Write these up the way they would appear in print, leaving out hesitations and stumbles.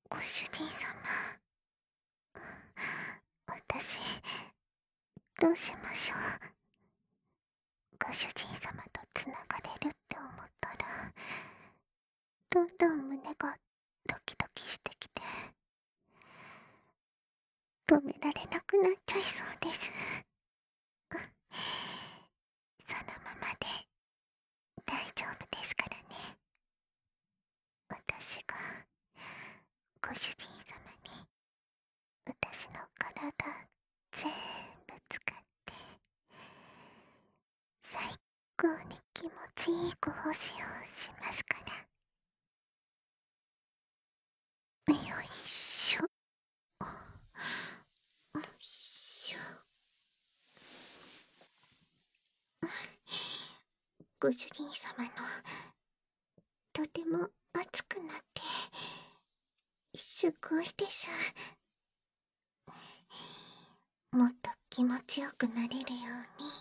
ご主人様、私、どうしましょう。ご主人様とつながれるって思ったら、どんどん胸がドキドキしてきて、止められなくなっちゃいそうです。そのままで大丈夫ですからね。私がご主人様に私の体全部使って最高に気持ちいいご奉仕をしますから。よいしょ。よいしょ。ご主人様のとても熱くなってすごいです。もっと気持ちよくなれるように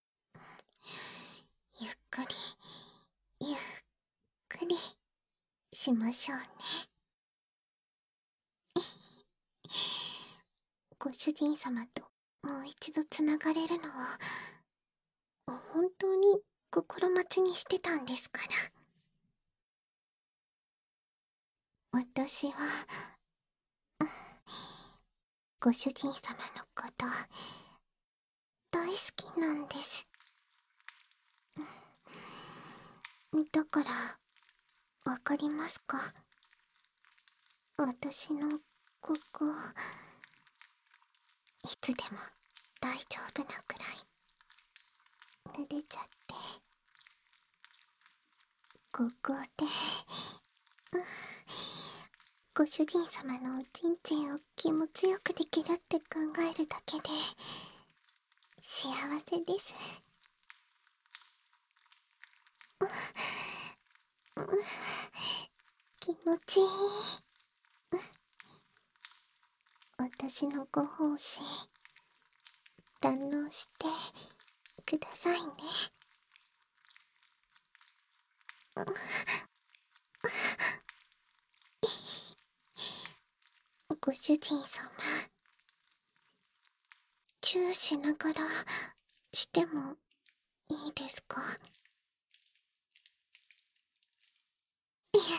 ゆっくりゆっくりしましょうね。ご主人様ともう一度つながれるのは本当に心待ちにしてたんですから。私はご主人様のこと大好きなんです。だからわかりますか？私のここいつでも大丈夫なくらい濡れちゃって、ここでご主人様のおちんちんを気持ちよくできるって考えるだけで幸せです。気持ちいい。私のご奉仕堪能してくださいね。ご主人様、チューしながらしてもいいですか？やった。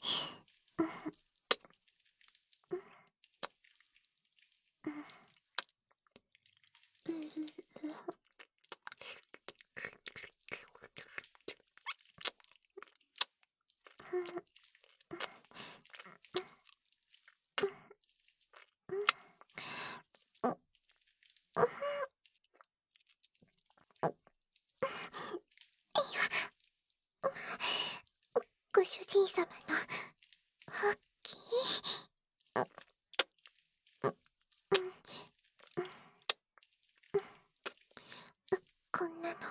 ご主人様の大きいこんなの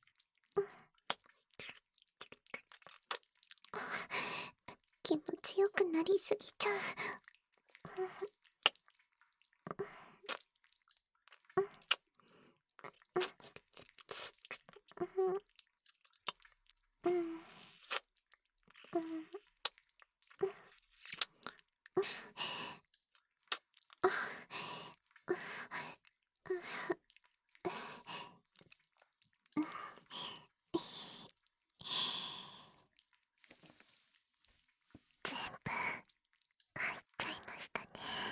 気持ちよくなりすぎちゃう。全部入っちゃいましたね。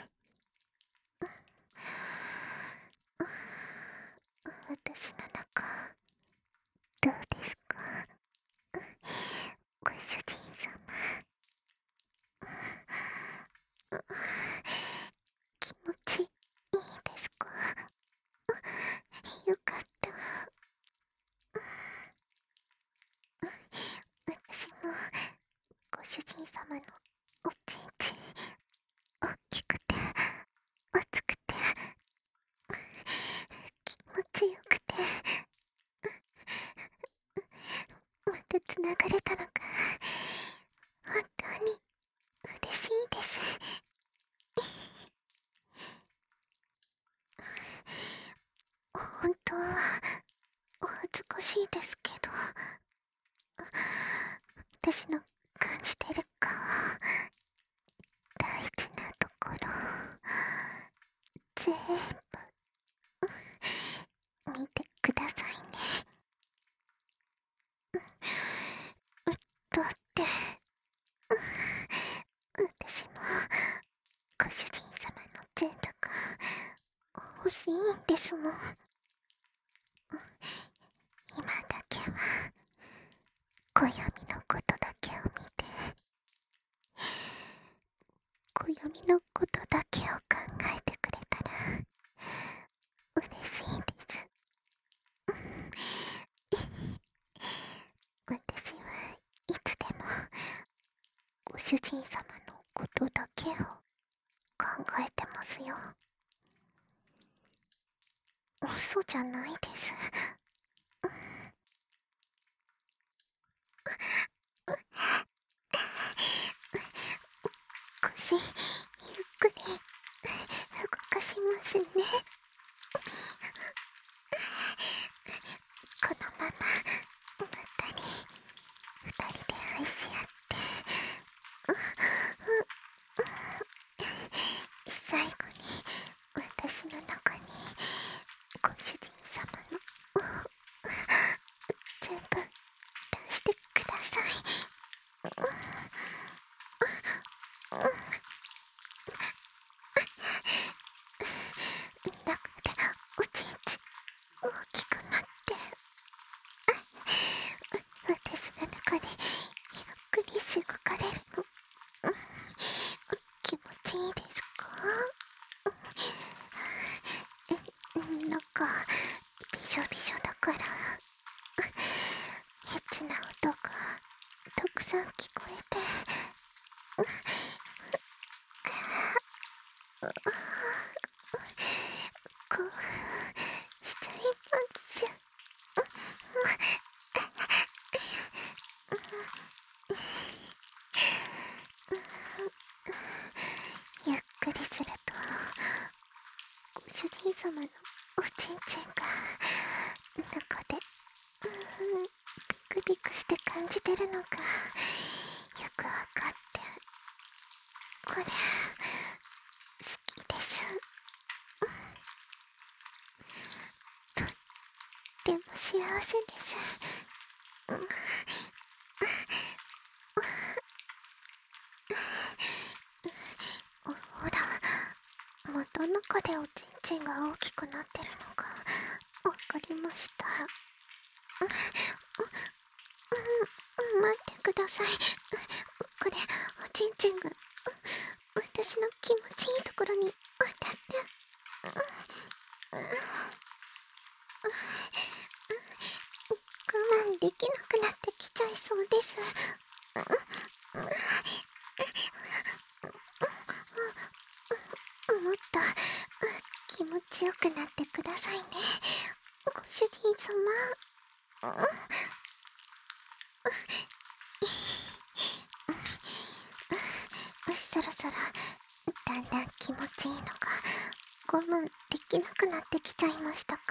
私の中どうですか？ご主人様、気持ちいいですか？よかった。私もご主人様のおちんちん大きくて熱くて気持ちよくてまたつながれたのが本当に嬉しいです。本当はお恥ずかしいですけど、私の感じてる顔大しいんですもん。今だけは暦のことだけを見て、暦のことだけを考えてくれたら嬉しいです。私はいつでもご主人様のことだけを考えてますよ。嘘じゃないです。腰ゆっくり動かしますね。このまままったり二人で愛し合って、最後に私の中にご主人様の全部出してください。中でおちんち大きくなって、私の中でゆっくりしごかれるの、気持ちいいですか？なんかびしょびしょだからエッチな音がたくさん聞こえて、興奮しちゃいます。ゆっくりするとご主人様のおちんちんが中でビクビクして感じてるのがよくわかって、これ好きです。とっても幸せです。ほら、また中でおちんちんが大きくなってるのがわかりました。待ってください。これおちんちんが私の気持ちいいところに当たって、我慢できなくなってきちゃいそうです。もっと気持ちよくなってくださいね、ご主人様。そろそろだんだん気持ちいいのが我慢できなくなってきちゃいましたか？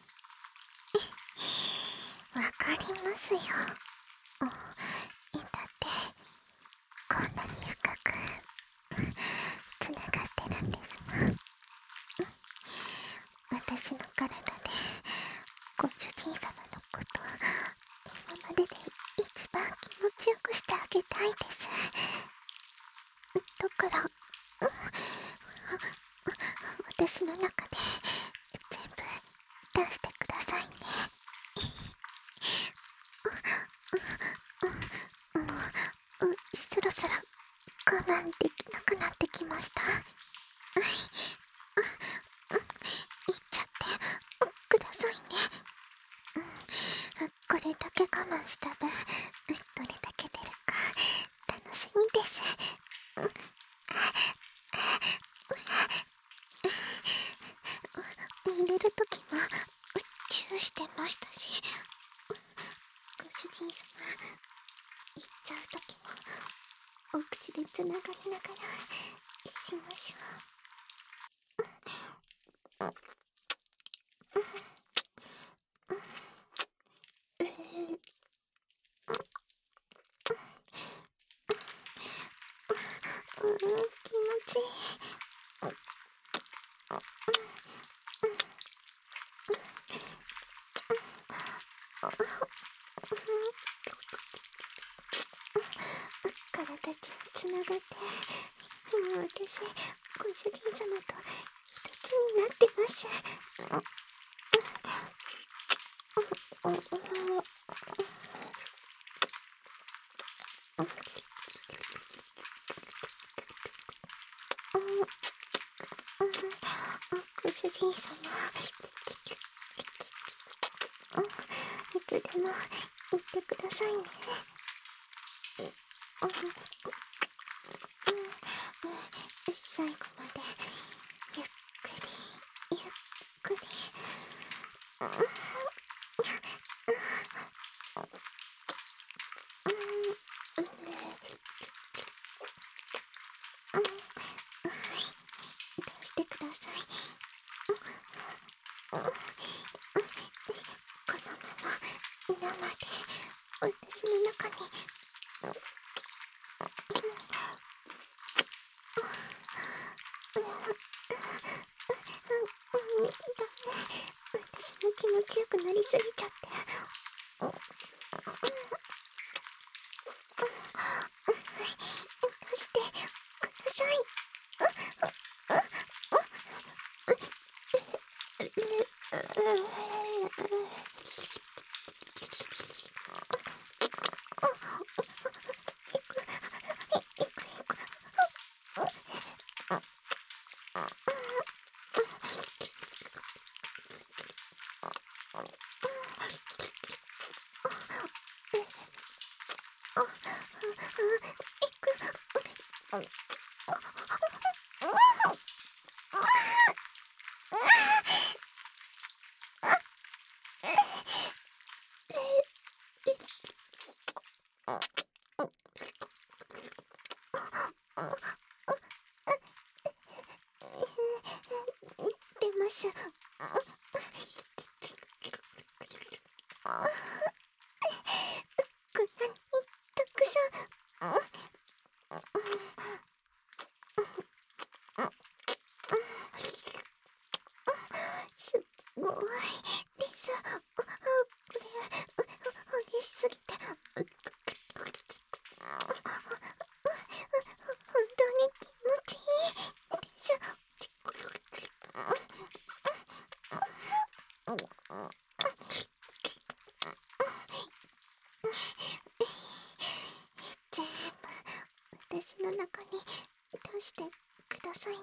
わかりますよ。だってこんなに深くつながってるんですもん。私の体でご主人様のこと今までで一番気持ちよくしてあげたいです。だから私の中で全部出してくださいね。もうそろそろ我慢できなくなってきました。いっちゃってくださいね。これだけ我慢した分どれだけ出るか楽しみです。入れるときもチューしてましたし、ご主人様行っちゃうときもお口でつながりながらしましょう。気持ちいい。体つながって、もう私ご主人様と一つになってます。ご主人様、いつでも言ってくださいね。最後までゆっくりゆっくり。出してください。このまま生で私の中に。私も気持ちよくなりすぎちゃって。出してください。出ます。こんなにたくさん。すごいです。これ激しすぎて本当に気持ちいいです。全部私の中に出してくださいね。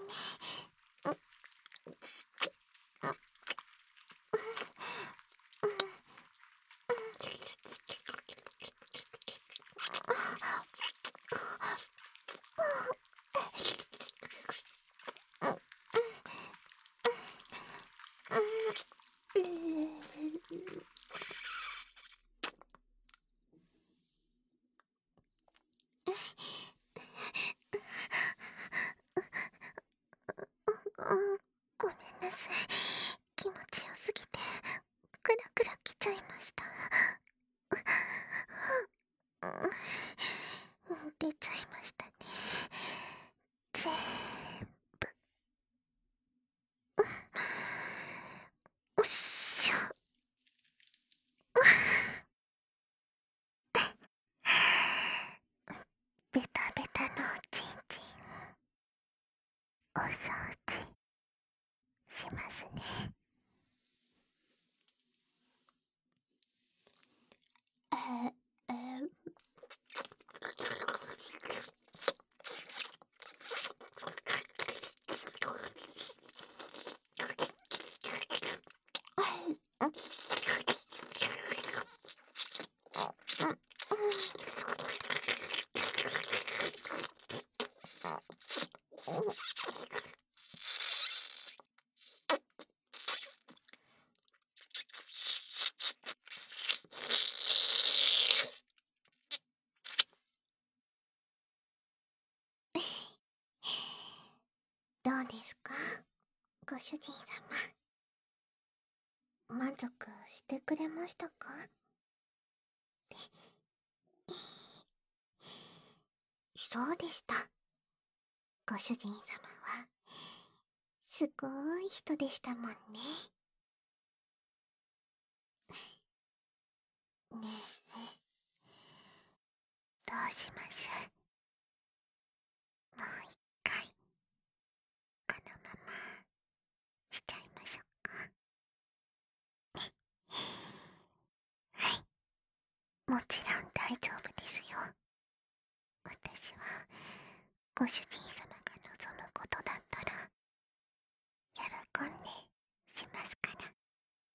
ごめんなさい。気持ちよすぎてクラクラきちゃいました。出ちゃいましたね。全部。おっしょ。ベタベタのおちんちんお掃除しますね。どうですか、ご主人様。満足してくれましたか？そうでした。ご主人様はすごい人でしたもんね。ねえ、どうします？もう一回このまましちゃいましょうか。はい、もちろん大丈夫ですよ。私はご主人